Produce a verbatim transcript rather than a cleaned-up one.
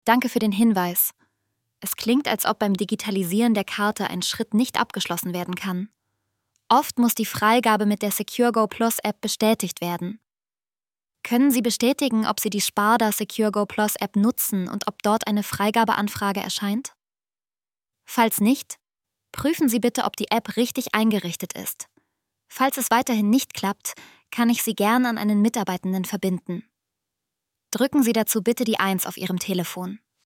Danke für den Hinweis. Es klingt, als ob beim Digitalisieren der Karte ein Schritt nicht abgeschlossen werden kann. Oft muss die Freigabe mit der SecureGo Plus App bestätigt werden. Können Sie bestätigen, ob Sie die Sparda SecureGo Plus App nutzen und ob dort eine Freigabeanfrage erscheint? Falls nicht, prüfen Sie bitte, ob die App richtig eingerichtet ist. Falls es weiterhin nicht klappt, kann ich Sie gern an einen Mitarbeitenden verbinden. Drücken Sie dazu bitte die eins auf Ihrem Telefon.